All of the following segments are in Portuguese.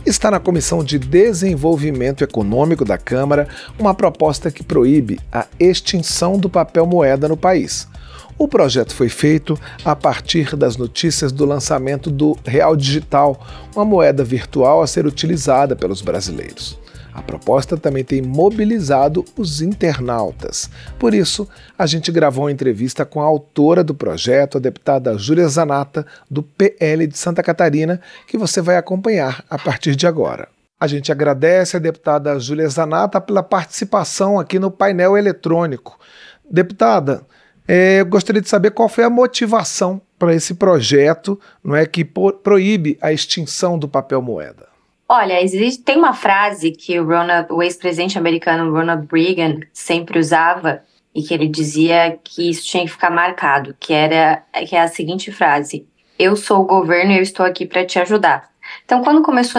Está na Comissão de Desenvolvimento Econômico da Câmara uma proposta que proíbe a extinção do papel moeda no país. O projeto foi feito a partir das notícias do lançamento do Real Digital, uma moeda virtual a ser utilizada pelos brasileiros. A proposta também tem mobilizado os internautas. Por isso, a gente gravou uma entrevista com a autora do projeto, a deputada Júlia Zanatta, do PL de Santa Catarina, que você vai acompanhar a partir de agora. A gente agradece a deputada Júlia Zanatta pela participação aqui no painel eletrônico. Deputada, eu gostaria de saber qual foi a motivação para esse projeto, não é, que proíbe a extinção do papel moeda. Olha, tem uma frase que o ex-presidente americano Ronald Reagan sempre usava e que ele dizia que isso tinha que ficar marcado, que é a seguinte frase: eu sou o governo e eu estou aqui para te ajudar. Então, quando começaram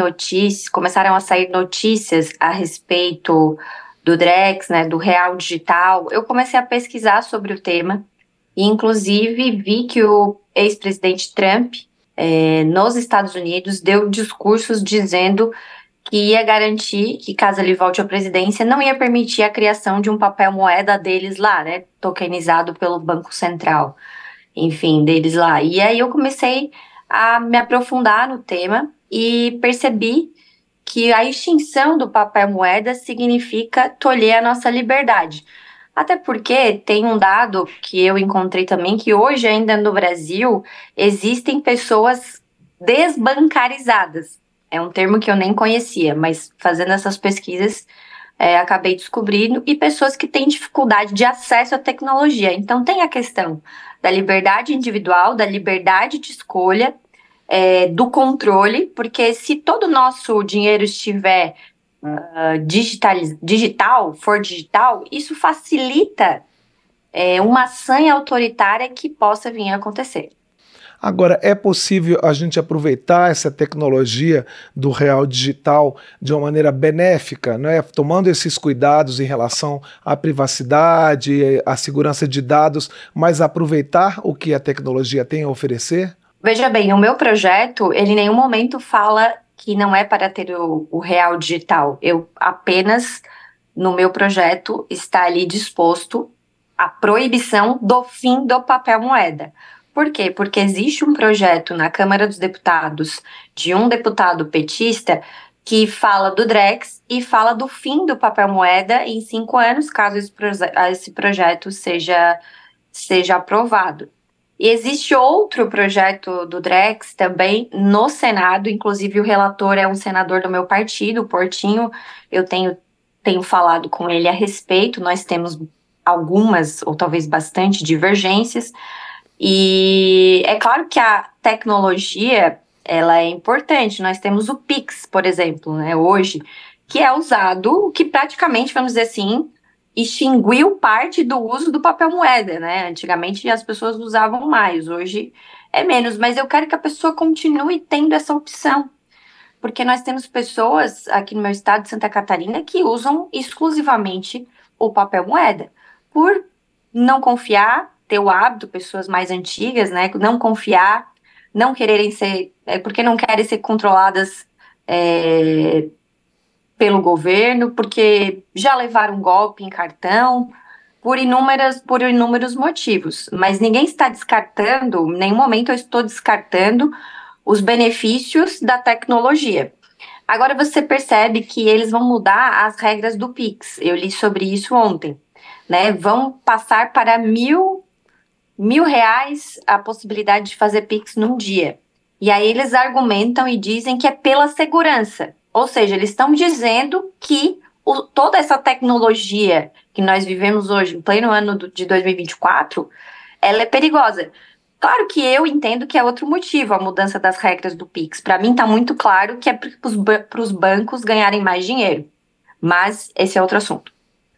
a sair notícias a respeito do Drex, né, do Real Digital, eu comecei a pesquisar sobre o tema e, inclusive, vi que o ex-presidente Trump, nos Estados Unidos, deu discursos dizendo que ia garantir que, caso ele volte à presidência, não ia permitir a criação de um papel moeda deles lá, né, tokenizado pelo Banco Central, enfim, deles lá. E aí eu comecei a me aprofundar no tema e percebi que a extinção do papel moeda significa tolher a nossa liberdade. Até porque tem um dado que eu encontrei também, que hoje ainda no Brasil existem pessoas desbancarizadas. É um termo que eu nem conhecia, mas fazendo essas pesquisas acabei descobrindo, e pessoas que têm dificuldade de acesso à tecnologia. Então tem a questão da liberdade individual, da liberdade de escolha, do controle, porque se todo o nosso dinheiro estiver for digital, isso facilita uma sanha autoritária que possa vir a acontecer. Agora, é possível a gente aproveitar essa tecnologia do Real Digital de uma maneira benéfica, né? Tomando esses cuidados em relação à privacidade, à segurança de dados, mas aproveitar o que a tecnologia tem a oferecer? Veja bem, o meu projeto, ele em nenhum momento fala que não é para ter o Real Digital. Eu apenas, no meu projeto, está ali disposto a proibição do fim do papel moeda. Por quê? Porque existe um projeto na Câmara dos Deputados de um deputado petista que fala do Drex e fala do fim do papel moeda em 5 anos, caso esse projeto seja aprovado. E existe outro projeto do Drex também no Senado, inclusive o relator é um senador do meu partido, o Portinho. Eu tenho falado com ele a respeito, nós temos algumas, ou talvez bastante, divergências. E é claro que a tecnologia, ela é importante. Nós temos o Pix, por exemplo, né, hoje, que é usado, que praticamente, vamos dizer assim, extinguiu parte do uso do papel moeda, né? Antigamente as pessoas usavam mais, hoje é menos, mas eu quero que a pessoa continue tendo essa opção, porque nós temos pessoas aqui no meu estado de Santa Catarina que usam exclusivamente o papel moeda, por não confiar, ter o hábito, pessoas mais antigas, né? Não confiar, não quererem ser, porque não querem ser controladas pelo governo, porque já levaram golpe em cartão, por inúmeros motivos. Mas ninguém está descartando, em nenhum momento eu estou descartando os benefícios da tecnologia. Agora você percebe que eles vão mudar as regras do Pix. Eu li sobre isso ontem, né? Vão passar para R$ 1.000 a possibilidade de fazer Pix num dia. E aí eles argumentam e dizem que é pela segurança. Ou seja, eles estão dizendo que toda essa tecnologia que nós vivemos hoje, em pleno ano de 2024, ela é perigosa. Claro que eu entendo que é outro motivo a mudança das regras do Pix. Para mim está muito claro que é para os bancos ganharem mais dinheiro. Mas esse é outro assunto.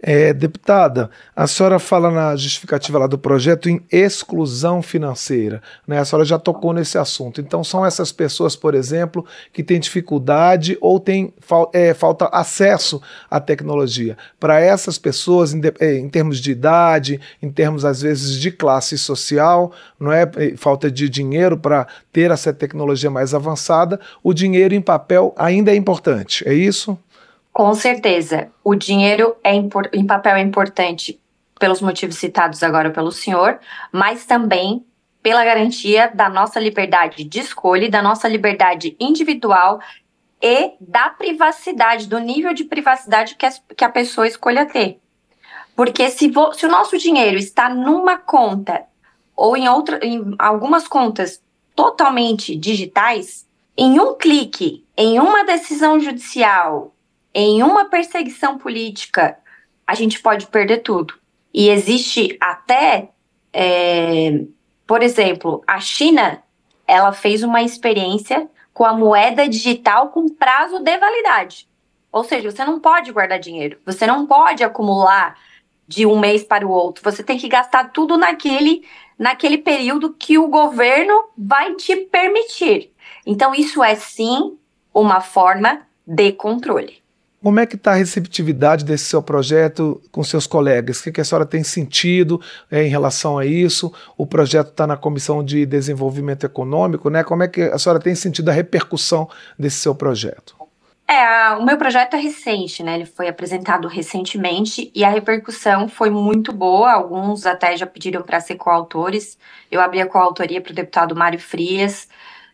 Deputada, a senhora fala na justificativa lá do projeto em exclusão financeira, né? A senhora já tocou nesse assunto. Então, são essas pessoas, por exemplo, que têm dificuldade ou têm falta acesso à tecnologia. Para essas pessoas, em termos de idade, em termos, às vezes, de classe social, não é? Falta de dinheiro para ter essa tecnologia mais avançada, o dinheiro em papel ainda é importante, é isso? Com certeza, o dinheiro em papel é importante pelos motivos citados agora pelo senhor, mas também pela garantia da nossa liberdade de escolha, da nossa liberdade individual e da privacidade, do nível de privacidade que a pessoa escolha ter. Porque se o nosso dinheiro está numa conta ou em algumas contas totalmente digitais, em um clique, em uma decisão judicial, em uma perseguição política, a gente pode perder tudo. E existe até, por exemplo, a China, ela fez uma experiência com a moeda digital com prazo de validade. Ou seja, você não pode guardar dinheiro, você não pode acumular de um mês para o outro, você tem que gastar tudo naquele período que o governo vai te permitir. Então, isso é sim uma forma de controle. Como é que está a receptividade desse seu projeto com seus colegas? O que a senhora tem sentido em relação a isso? O projeto está na Comissão de Desenvolvimento Econômico, né? Como é que a senhora tem sentido a repercussão desse seu projeto? O meu projeto é recente, né? Ele foi apresentado recentemente e a repercussão foi muito boa. Alguns até já pediram para ser coautores. Eu abri a coautoria para o deputado Mário Frias.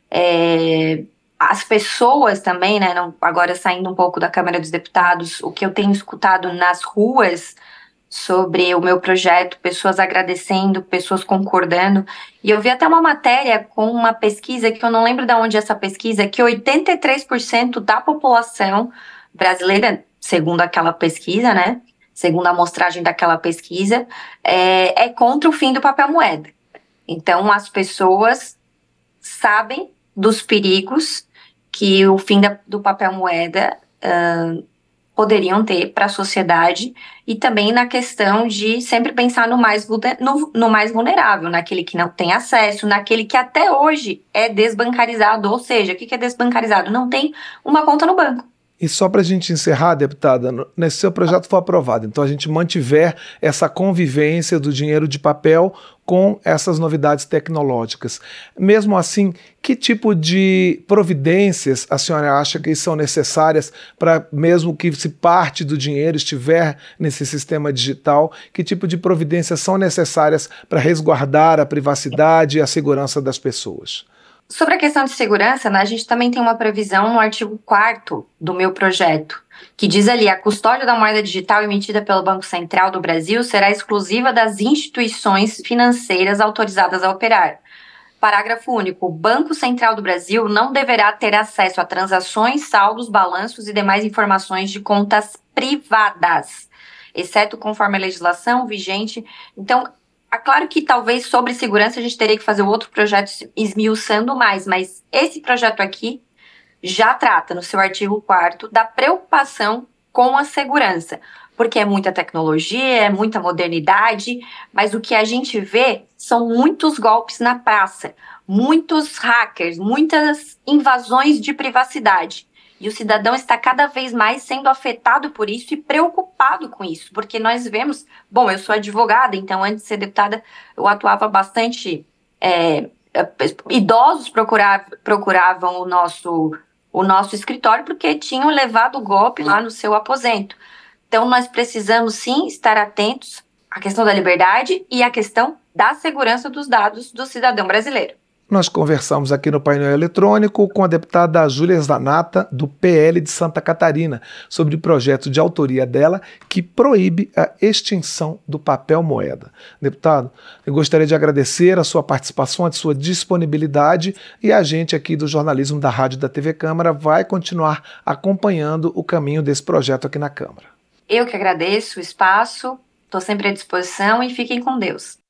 As pessoas também, né, agora saindo um pouco da Câmara dos Deputados, o que eu tenho escutado nas ruas sobre o meu projeto, pessoas agradecendo, pessoas concordando, e eu vi até uma matéria com uma pesquisa, que eu não lembro de onde é essa pesquisa, que 83% da população brasileira, segundo aquela pesquisa, né, segundo a amostragem daquela pesquisa, é contra o fim do papel moeda. Então, as pessoas sabem dos perigos que o fim do papel moeda poderiam ter para a sociedade e também na questão de sempre pensar no mais vulnerável, naquele que não tem acesso, naquele que até hoje é desbancarizado, ou seja, o que é desbancarizado? Não tem uma conta no banco. E só para a gente encerrar, deputada, nesse seu projeto foi aprovado, então a gente mantiver essa convivência do dinheiro de papel com essas novidades tecnológicas. Mesmo assim, que tipo de providências a senhora acha que são necessárias para, mesmo que se parte do dinheiro estiver nesse sistema digital, que tipo de providências são necessárias para resguardar a privacidade e a segurança das pessoas? Sobre a questão de segurança, né, a gente também tem uma previsão no artigo 4º do meu projeto, que diz ali: a custódia da moeda digital emitida pelo Banco Central do Brasil será exclusiva das instituições financeiras autorizadas a operar. Parágrafo único. O Banco Central do Brasil não deverá ter acesso a transações, saldos, balanços e demais informações de contas privadas, exceto conforme a legislação vigente. Então, é claro que talvez sobre segurança a gente teria que fazer outro projeto esmiuçando mais, mas esse projeto aqui já trata, no seu artigo 4º, da preocupação com a segurança, porque é muita tecnologia, é muita modernidade, mas o que a gente vê são muitos golpes na praça, muitos hackers, muitas invasões de privacidade. E o cidadão está cada vez mais sendo afetado por isso e preocupado com isso, porque nós vemos... Bom, eu sou advogada, então antes de ser deputada eu atuava bastante... idosos procuravam o nosso escritório porque tinham levado o golpe lá no seu aposento. Então nós precisamos sim estar atentos à questão da liberdade e à questão da segurança dos dados do cidadão brasileiro. Nós conversamos aqui no painel eletrônico com a deputada Júlia Zanatta, do PL de Santa Catarina, sobre o projeto de autoria dela que proíbe a extinção do papel moeda. Deputado, eu gostaria de agradecer a sua participação, a sua disponibilidade, e a gente aqui do jornalismo da Rádio da TV Câmara vai continuar acompanhando o caminho desse projeto aqui na Câmara. Eu que agradeço o espaço, estou sempre à disposição e fiquem com Deus.